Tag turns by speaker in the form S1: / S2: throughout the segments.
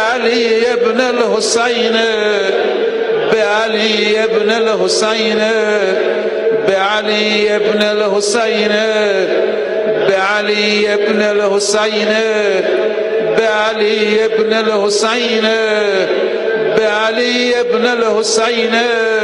S1: علي بن الحسين بعلي بن الحسين بعلي بن الحسين بعلي بن الحسين بعلي بن الحسين بعلي بن الحسين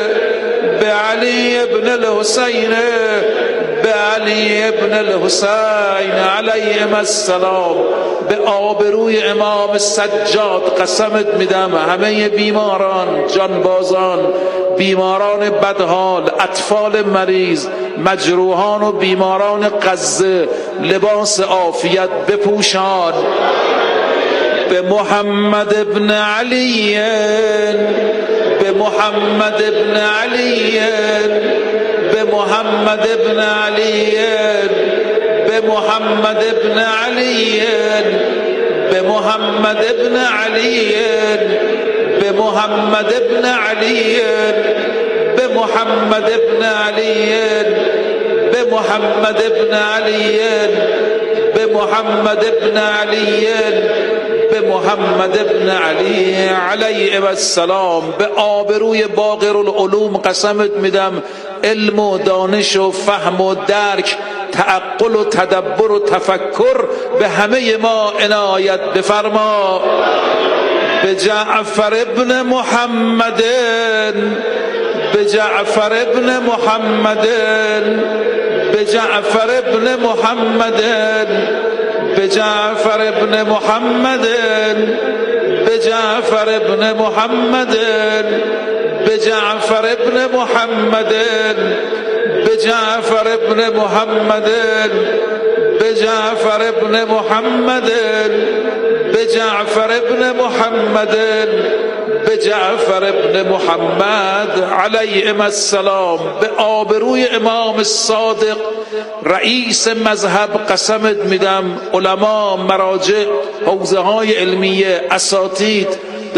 S1: بعلي بن الحسين بعلي بن الحسين علیهم السلام. به آبروی امام سجاد قسمت میدم همه بیماران، جانبازان، بیماران بدحال، اطفال مریض، مجروحان و بیماران غزه لباس عافیت بپوشان. به محمد ابن علی، به محمد ابن علی، به محمد ابن علی، به محمد ابن علی، به محمد ابن علی، به محمد ابن علی، به محمد ابن علی، به محمد ابن علی، به محمد ابن علی، به محمد ابن علی علیه السلام. به آبروی باقر العلوم قسمت میدم علم و دانش و فهم و درک، تعقل و تدبر و تفکر به همه ما عنایت بفرما. به جعفر ابن محمد، به جعفر ابن محمد، به جعفر ابن محمد، به جعفر ابن محمد، به جعفر ابن محمد، به جعفر ابن محمد، به جعفر ابن محمد، به جعفر ابن محمد، به جعفر ابن محمد، به جعفر ابن محمد علیهم السلام. به آبروی امام صادق رئیس مذهب قسمت میدم علما، مراجع، حوزه های علمیه، اساتید،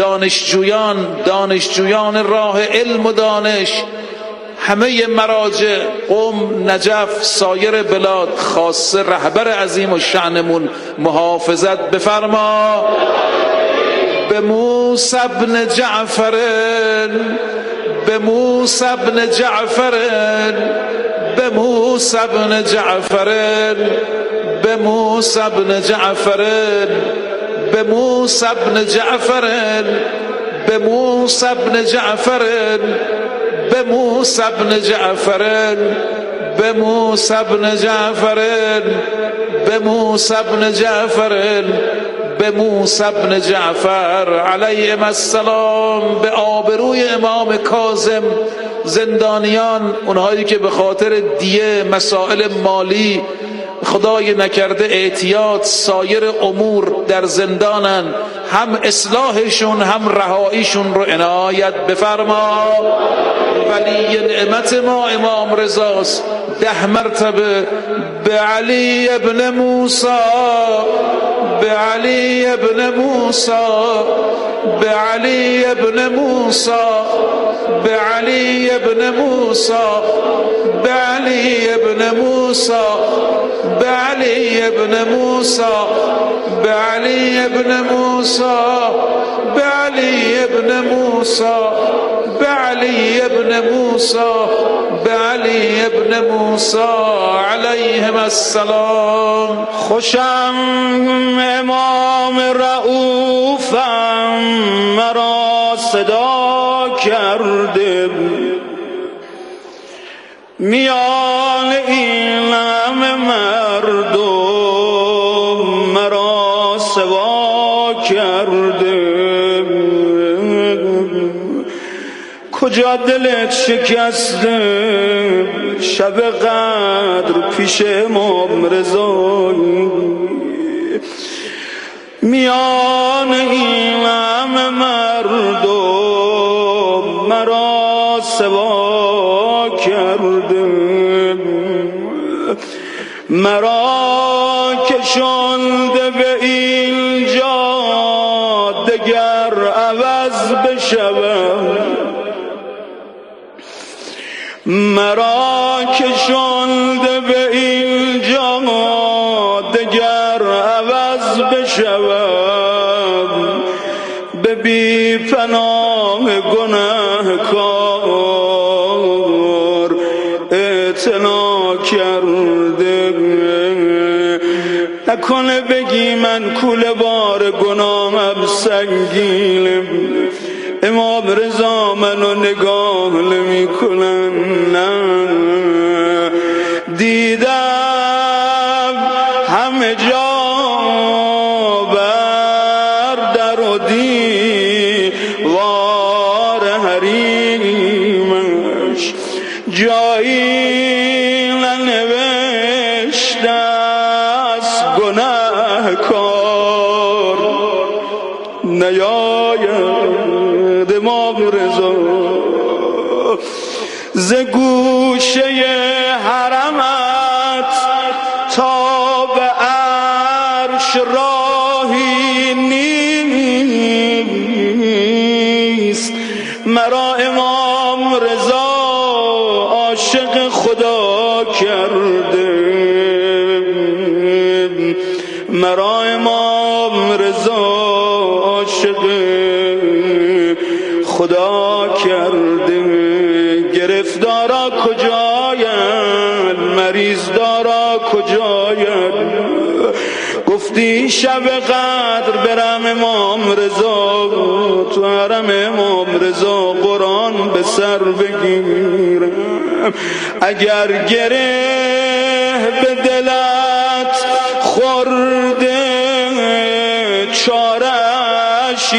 S1: دانشجویان راه علم و دانش، همه مراجع، قم، نجف، سایر بلاد، خاصه رهبر عظیم و شأنمون محافظت بفرما. به موسی بن جعفر، به موسی بن جعفر، به موسی بن جعفر، به موسی بن جعفر، به موسی بن جعفر، به موسی بن جعفر، به موسی بن جعفر، به موسی بن جعفر، به موسی بن جعفر، به موسی بن جعفر علیهم السلام. به آبروی امام کاظم زندانیان، اونهایی که به خاطر دیه، مسائل مالی، خدای نکرده اعتیاد، سایر امور در زندانن، هم اصلاحشون هم رهاییشون رو عنایت بفرما. ولی نعمت ما امام رضاست، 10 مرتبه به علی ابن موسی، به علی ابن موسی، به علی ابن موسی، به علی ابن موسی، به علی ابن موسی، به علی ابن موسی، به علی ابن موسی، به علی ابن موسی، به علی ابن موسی، به علی ابن موسی علیهم السلام.
S2: خوشم امام رؤوفم مرا صدا کرده، میان این همه مردم مرا سوا کرده. کجا دلت شکسته شب قدر پیش امام رضا، میان این همه مردم مرا سوا کرده. مرا کشانده به اینجا دگر عوض بشوم، مرا کشانده به اینجا دگر عوض بشوم. به بی پناه گناهکار اعتنا کرده. نکنه بگی من کوله بار گناهم سنگینه، امام رضا منو نگاه نمی کنن. نه دیدم همه جا بر در و دیوار حریمش جایی ننوشته است گناهکار نیاید امام رضا ز گوشه حرمت تا به عرش راهی نیست. مرا امام رضا عاشق خدا کرده، مرا امام رضا عاشق خدا کرده. گرفتارا کجاین، مریض دارا کجاین، گفتی شب قدر برم امام رضا تو حرم امام رضا قرآن به سر بگیرم. اگر گره به دلت خورده چارش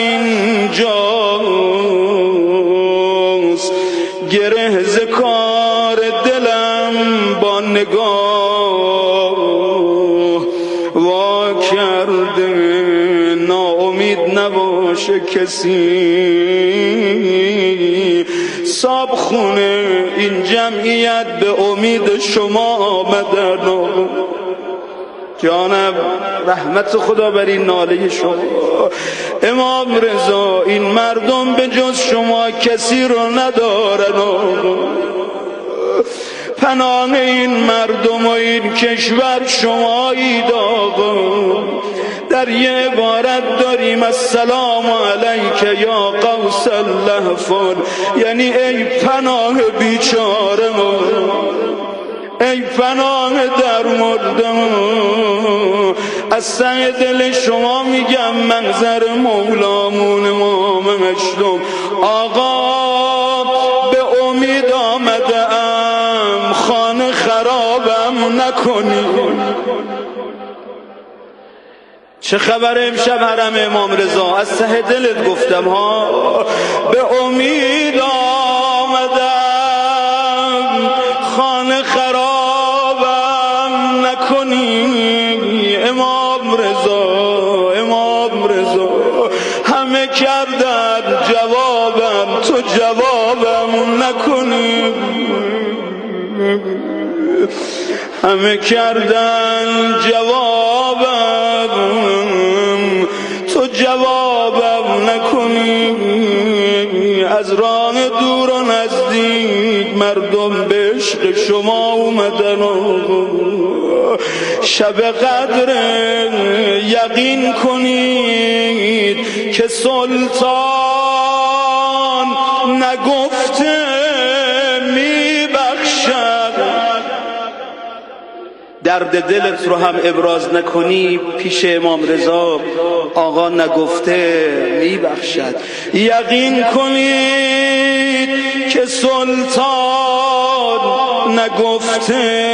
S2: اینجاست، گره ز کار دلم با نگاه وا کرده. ناامید نباشه کسی، صاحب خونه این جمعیت به امید شما آمدن. جانم رحمت خدا بر این ناله شما. امام رضا این مردم به جز شما کسی رو ندارن. پناه این مردم و این کشور شمایید آقا. در یه عبارت داریم السلام علیک یا قوس اللهفان، یعنی ای پناه بیچاره، ای پناه در مردم. از سعی دل شما میگم منظر مولامون امام هشتم آقا به امید آمده ام، خانه خرابم نکنی. چه خبر امشب حرم امام رضا؟ از ته دلت گفتم ها، به امید آمدم خانه خرابم نکنی. امام رضا، امام رضا همه کردن جوابم، تو جوابم نکنی. همه کردن جوابم، تو جوابم نکنی. از راه دور و نزدیک مردم به عشق شما اومدن. شب قدر یقین کنید که سلطان نگفته میبخشد. درد دلت رو هم ابراز نکنی پیش امام رضا، آقا نگفته میبخشد. یقین کنید که سلطان نگفته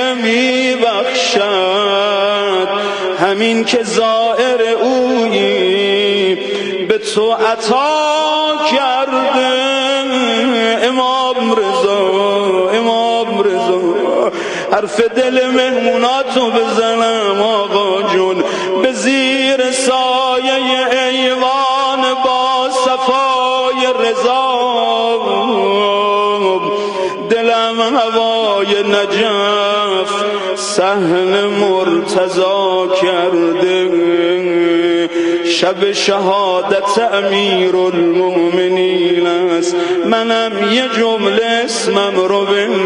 S2: میبخشد. همین که زائر اویی به تو عطا کرده. امام رضا، امام رضا حرف دل مهموناتو بزنم آقا جون. به زیر سایه ایوان با صفای رضا دلم هوای نجف صحن مرتضی کرده. شب شهادت امیرالمؤمنین است، منم یه جمله اسمم رو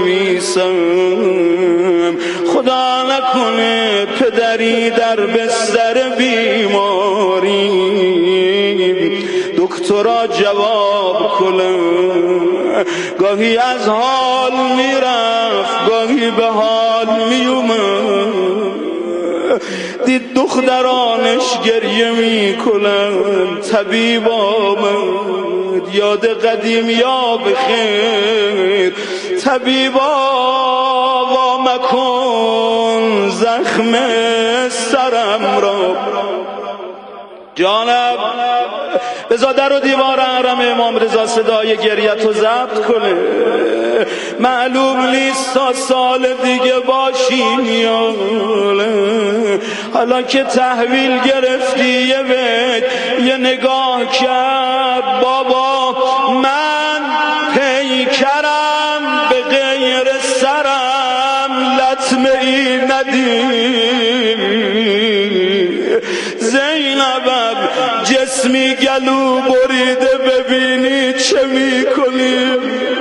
S2: بنویسم. خدا نکنه پدری در بستر بیماری دکترا جواب کنه. گاهی از حال میرفت گاهی به حال میومد، دید دخترانش گریه میکنن. طبیب آمد یاد قدیم یا بخیر، طبیبا وا مکن زخم سرم را. جانب بذار در و دیوار حرم امام رضا صدای گریتو ضبط کنه. معلوم نیست تا سال دیگه باشین یا حالا که تحویل گرفتی یه بیت یه نگاه کرد. بابا من پیکرم به غیر سرم لطمه ای ندید. زینبم جسمی گلو بریده ببینی چه میکنی.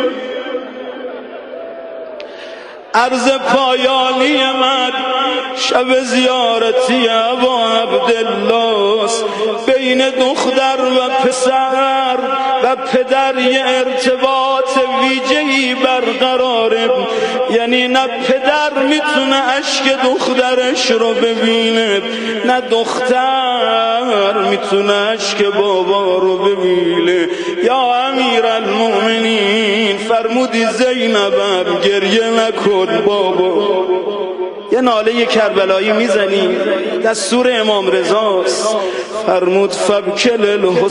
S2: عرض پایانی من شب زیارتی ابا عبدالله بین دختر و پسر و پدر یه ارتباط ویژه‌ای برقراره. یعنی نه پدر میتونه اشک دخترش رو ببینه نه دختر میتونه اشک بابا رو ببینه. یا امیرالمومنین فرمودی زینبم گریه نکن بابا. یه ناله کربلایی میزنی دستور امام رضاست. فرمود فبکل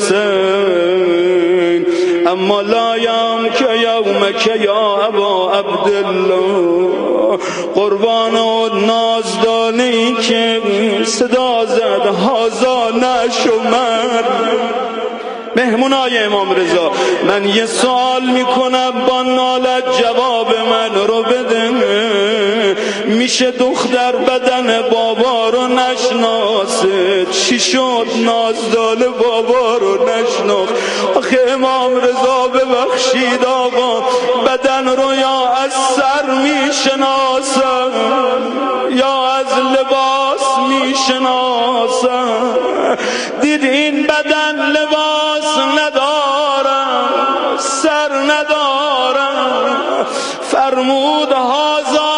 S2: الحسین اما لا یامک یومک یا ابا عبدالله. قربان و نازدانه‌ای که صدا زد هازا نشمر. مهمونای امام رضا من یه سوال میکنم با نالت جواب من رو بده. میشه دختر بدن بابا رو نشناسه؟ چی شد نازدال بابا رو نشناخت؟ آخه امام رضا ببخشید آقا بدن رو یا از سر میشناسن یا از لباس میشناسن. دید این بدن لباس ندارم سر ندارم. فرمود هازا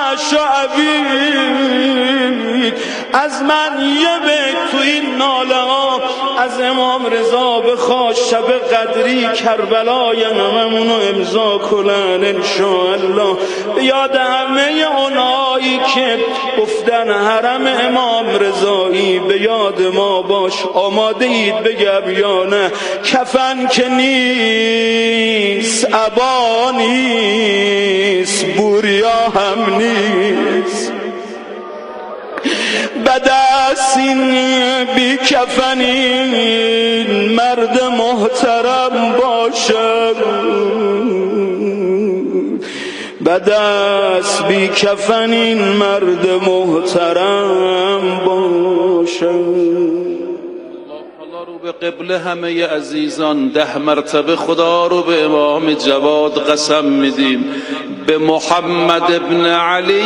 S2: نشعبید. از من یه بیت تو این ناله ها از امام رضا بخواه شب قدری کربلای هممونو امضا کنن انشاءالله. به یاد همه اونایی که گفتن حرم امام رضایی به یاد ما باش. آماده اید بگم یا نه؟ کفن که نیست عبا نیست بوریا هم نیست. بدست این بی کفنین مرد محترم باشد. بدست بی کفنین مرد محترم باشد.
S1: رو به قبله همه عزیزان 10 مرتبه خدا رو به امام جواد قسم میدیم. به محمد ابن علی،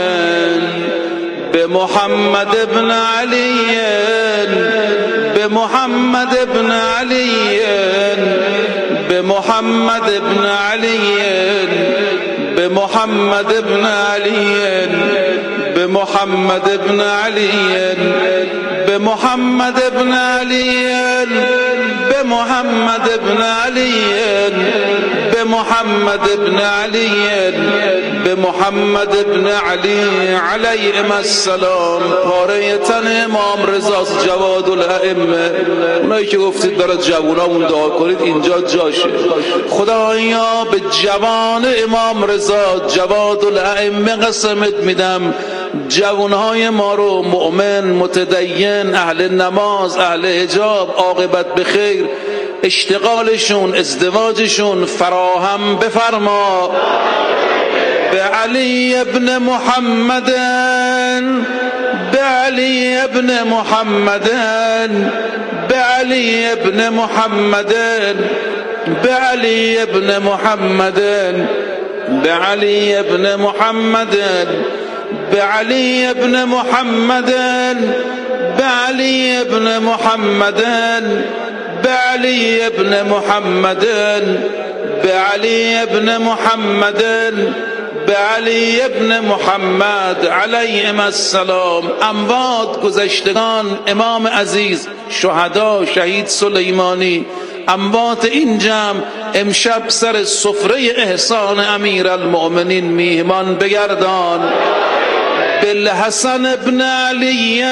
S1: به محمد ابن علی، به محمد ابن علی، به محمد ابن علی، به محمد ابن علی، به محمد ابن علی، به محمد ابن علی، به محمد ابن علی، به محمد ابن علی، به محمد ابن علی علیهم السلام. پاره تن امام رضا جواد الائمه. اونایی که گفتید برای جوانامون دعا کنید اینجا جاشه. خدایا به جوان امام رضا جواد الائمه قسمت میدم جوانهای ما رو مؤمن متدین اهل نماز اهل حجاب عاقبت به خیر اشتغالشون ازدواجشون فراهم بفرما. به علی ابن محمد، به علی ابن محمد، به علی ابن محمد، به علی ابن محمد، به علی ابن محمد، به علی ابن محمد، به علی ابن محمد، بعلي ابن محمد بعلي ابن محمد بعلی ابن محمد علیهم السلام. اموات گذشتگان امام عزیز، شهدا، شهید سلیمانی، اموات این جمع امشب سر سفره احسان امیرالمؤمنین میهمان بگردان. بالحسن ابن علی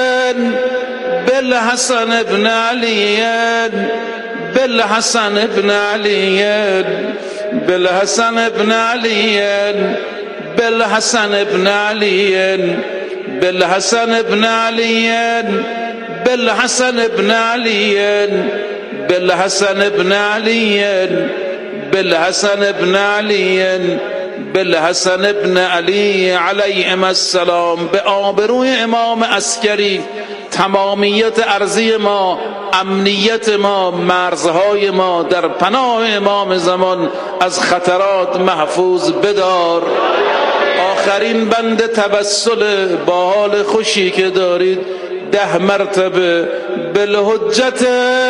S1: بالحسن ابن علی بالحسن ابن علی بالحسن ابن علی بالحسن ابن علی بالحسن ابن علی بالحسن ابن علی بالحسن ابن علی بالحسن ابن علی بالحسن ابن علی علیهم السلام. به آبروی امام عسکری تمامیت ارضی ما، امنیت ما، مرزهای ما در پناه امام زمان از خطرات محفوظ بدار. آخرین بند توسل با حال خوشی که دارید 10 مرتبه بالحجت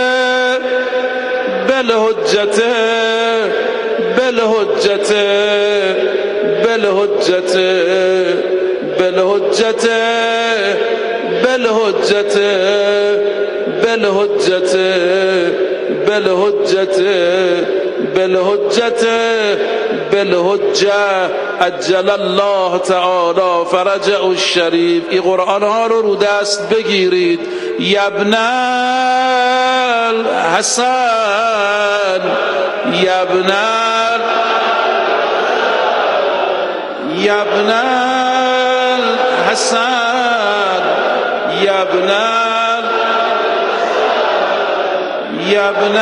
S1: بالحجت بالحجت بالحجت بالحجت بالحجت بالحجت بالحجت بالحجت بالحجه عجل الله تعالی فرجه الشریف. این قرآن ها رو دست بگیرید. یبن الحسن یبن یبن الحسن یبن یبن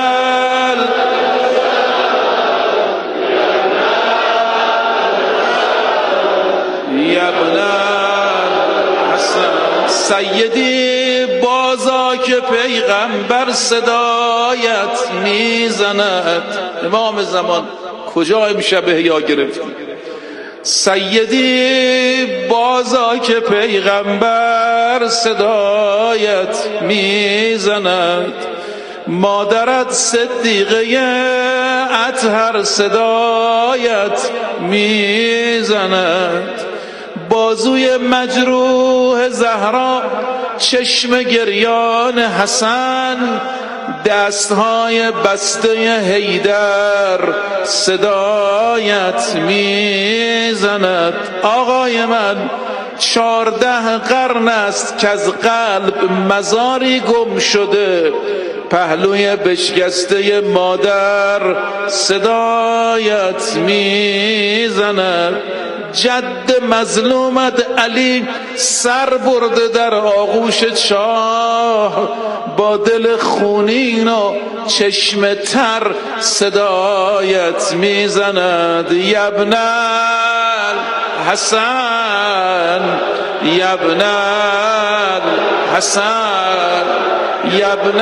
S1: یبن الحسن. سیدی بازا که پیغمبر صدایت میزند. امام زمان کجا امشب احیا گرفتی؟ سیدی بازا که پیغمبر صدایت میزند، مادرت صدیقه اطهر صدایت میزند، بازوی مجروح زهرا چشم گریان حسن، دستهای بسته حیدر صدایت میزند. آقای من 14 قرن است که از قلب مزاری گم شده، پهلوی بشکسته مادر صدایت میزند. جد مظلومت علی سر برده در آغوش شاه، با دل خونین و چشم تر صدایت میزند. یبن الحسن یبن الحسن یبن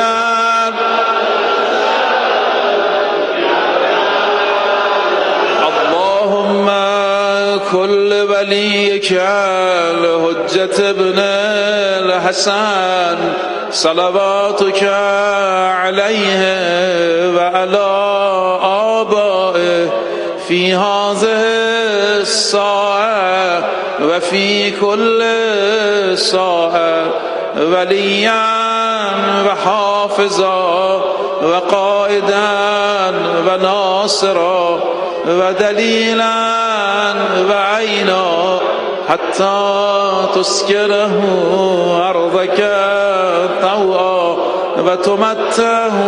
S1: كل وليك الحجة ابن الحسن صلواتك عليه وعلى آبائه في هذه الساعة وفي كل ساعة وليا وحافظا وقائدا وناصرا ودليلا وعينا حتى تسكنه أرضك طوعا وتمتعه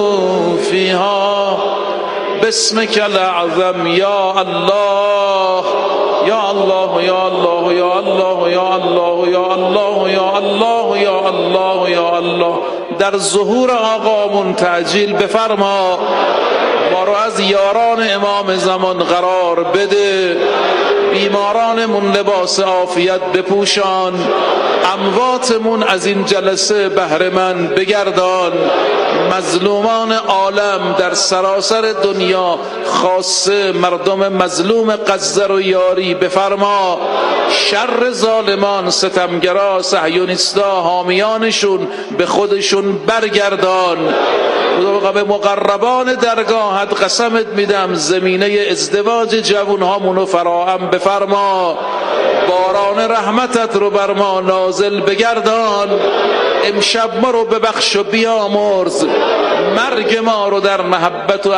S1: فيها باسمك الأعظم يا الله يا الله يا الله يا الله يا الله يا الله يا الله يا الله يا الله. در ظهور آقامون تعجیل بفرما، ما رو از یاران امام زمان قرار بده، بیمارانمون لباس عافیت بپوشان، امواتمون از این جلسه بهره مند بگردان. مظلومان عالم در سراسر دنیا، خاصه مردم مظلوم غزه رو یاری بفرما. شر ظالمان، ستمگرا، صهیونیستا، حامیانشون به خودشون برگردان. به مقربان درگاهت قسمت میدم زمینه ازدواج جوانهامونو فراهم بفرما. باران رحمتت رو بر ما نازل بگردان. امشب ما رو ببخش و بیامرز. مرگ ما رو در محبت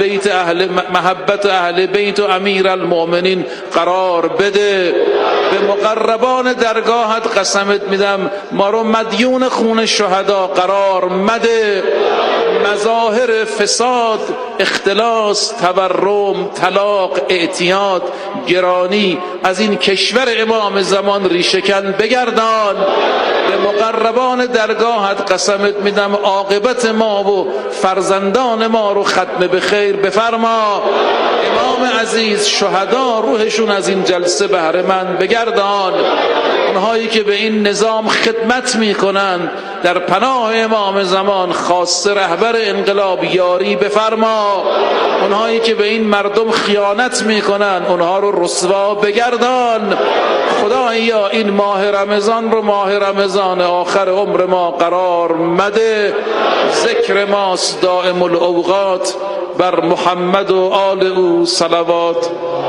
S1: اهل بیت و امیر المؤمنین قرار بده. به مقربان درگاهت قسمت میدم ما رو مدیون خون شهدا قرار مده. مظاهر فساد، اختلاس، تورم، طلاق، اعتیاد، گرانی از این کشور امام زمان ریشه‌کن بگردان. به مقربان درگاهت قسمت میدم عاقبت ما و فرزندان ما رو ختم به خیر بفرما. امام عزیز، شهدا روحشون از این جلسه بهره مند بگردان. اونهایی که به این نظام خدمت میکنند در پناه امام زمان، خاصه رهبر انقلاب، یاری بفرما. اونهایی که به این مردم خیانت میکنند اونها رو رسوا بگردان. خدایا این ماه رمضان رو ماه رمضان آخر عمر ما قرار مده. ذکر ماست دائم الاوقات. بر محمد و آل او صلوات.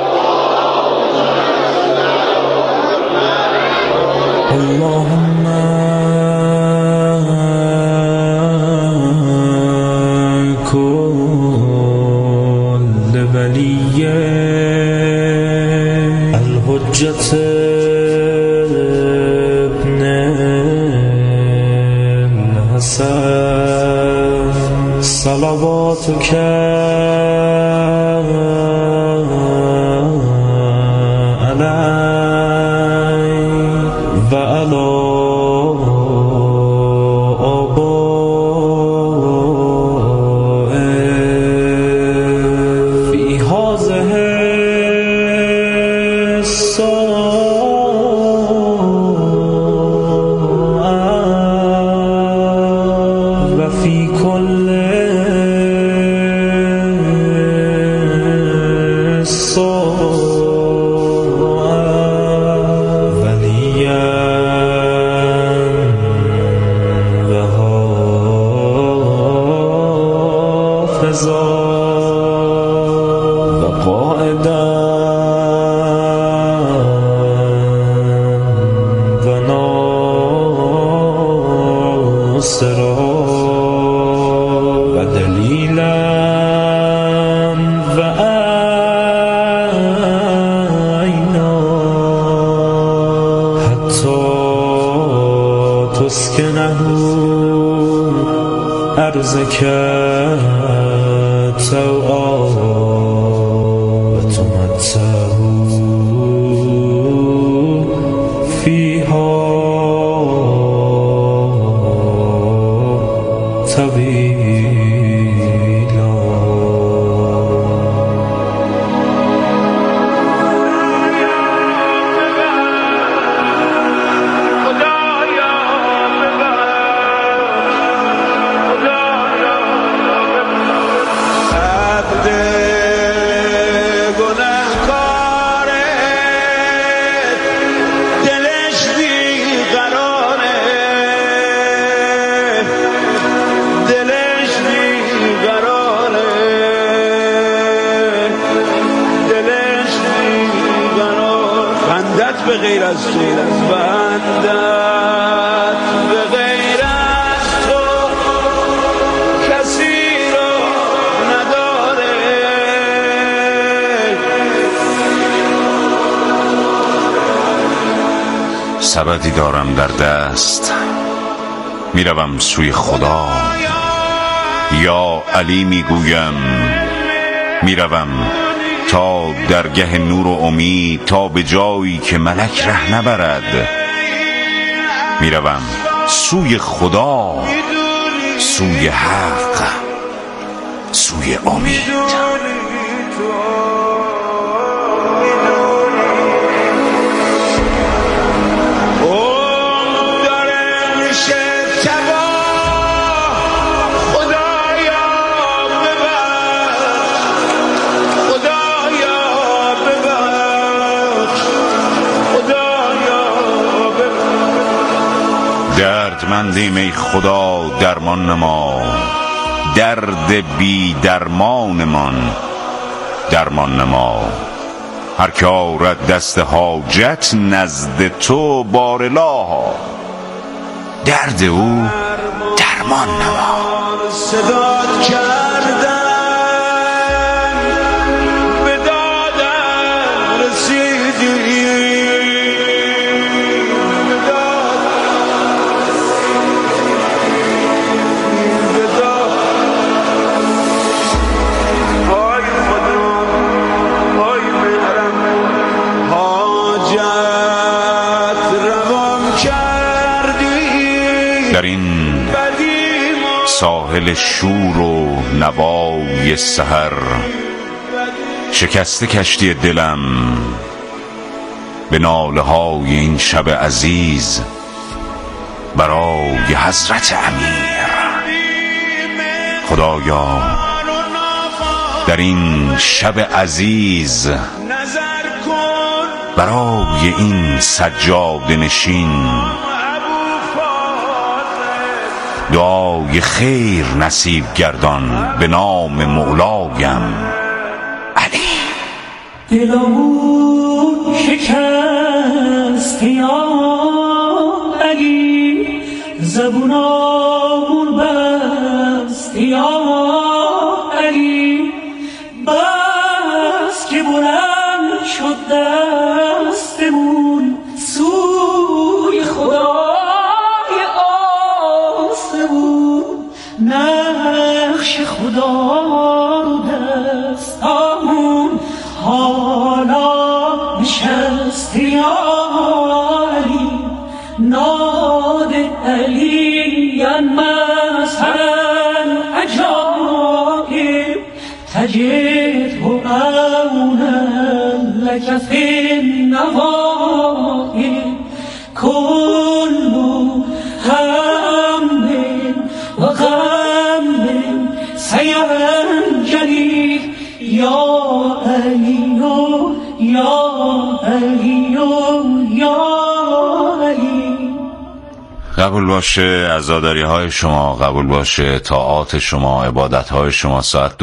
S3: اللهم كل ولي الحجة ابن الحسن صلواتك
S4: سبدی دارم در دست، میروم سوی خدا. یا علی میگویم، میروم تا درگه نور و امید، تا به جایی که ملک ره نبرد. میروم سوی خدا، سوی حق، سوی امید.
S2: خدا
S4: دردمندیم ای خدا درمان نما، درد بی درمانمان درمان نما. هر که آرد دست حاجت نزد تو بارلا، درد او درمان نما.
S2: صدات کردن به دادم رسیدی،
S4: در این ساحل شور و نوای سحر، شکسته کشتی دلم به ناله های این شب عزیز برای حضرت امیر. خدایا در این شب عزیز برای این سجاده نشین دعای خیر نصیب گردان به نام مولایم علی.
S5: دلمون شکست یا علی، زبونامون بست یا علی، بس که بلند شد دستمون سوی خدای آسمون، نقش خدا رو دستامون حالا نشست یا علی، ناد علی مظهرن عجایب، تجد عونا لك في النوائب، كل هم و غم سينجلي یا علی یا علی یا علی.
S4: قبول باشه عزاداری های شما، قبول باشه طاعات شما، عبادت های شما. ساعت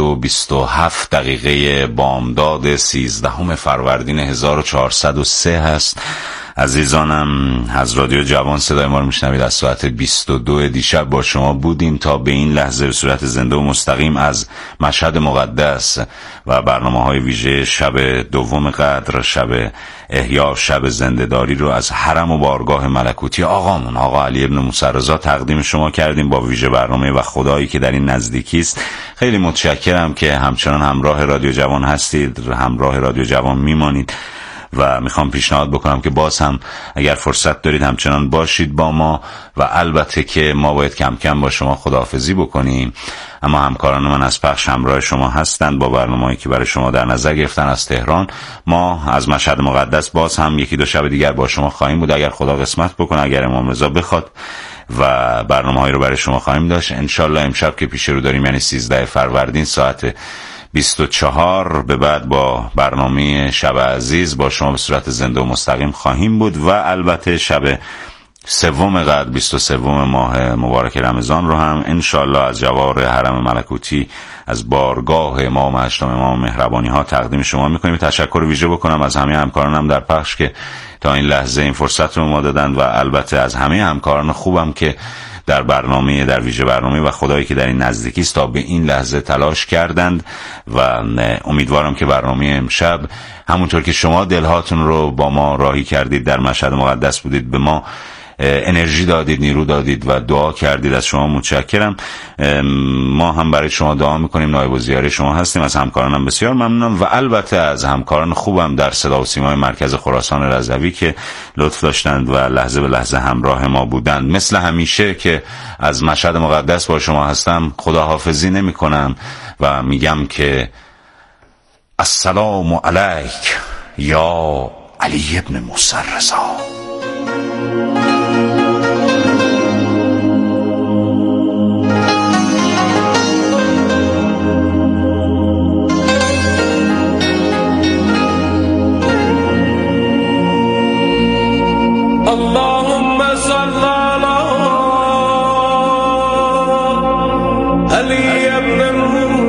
S4: 2:27 بامداد 13 فروردین 1403 هست. عزیزانم از رادیو جوان صدای ما رو میشنوید. از ساعت 22 دیشب با شما بودیم تا به این لحظه به صورت زنده و مستقیم از مشهد مقدس و برنامه‌های ویژه شب دوم قدر، شب احیا، شب زنده‌داری رو از حرم و بارگاه ملکوتی آقامون آقا علی ابن موسی رضا تقدیم شما کردیم با ویژه برنامه و خدایی که در این نزدیکی است. خیلی متشکرم که همچنان همراه رادیو جوان هستید، همراه رادیو جوان میمانید و میخوام پیشنهاد بکنم که باز هم اگر فرصت دارید همچنان باشید با ما و البته که ما باید کم کم با شما خداحافظی بکنیم، اما همکاران من از پخش همراه شما هستند با برنامه‌ای که برای شما در نظر گرفتن از تهران. ما از مشهد مقدس باز هم یکی دو شب دیگر با شما خواهیم بود اگر خدا قسمت بکنه، اگر امام رضا بخواد، و برنامه‌ای رو برای شما خواهیم داشت انشالله. امشب که پیش رو داریم یعنی 13 فروردین ساعت 24 به بعد با برنامه شب عزیز با شما به صورت زنده و مستقیم خواهیم بود و البته شب سوم قدر 23 ماه مبارک رمضان رو هم انشالله از جوار حرم ملکوتی از بارگاه امام هشتم امام مهربانی ها تقدیم شما میکنیم. تشکر ویژه بکنم از همه همکارانم در پخش که تا این لحظه این فرصت رو ما دادن و البته از همه همکاران خوبم که در برنامه، در ویژه برنامه و خدایی که در این نزدیکی است تا به این لحظه تلاش کردند و امیدوارم که برنامه امشب همونطور که شما دلهاتون رو با ما راهی کردید، در مشهد مقدس بودید، به ما انرژی دادید، نیرو دادید و دعا کردید، از شما متشکرم. ما هم برای شما دعا میکنیم، نایب الزیاره شما هستیم. از همکارانم بسیار ممنونم و البته از همکاران خوبم در صدا و سیمای مرکز خراسان رضوی که لطف داشتند و لحظه به لحظه همراه ما بودند. مثل همیشه که از مشهد مقدس با شما هستم خداحافظی نمی کنم و میگم که السلام علیک یا علی ابن موسی رضا.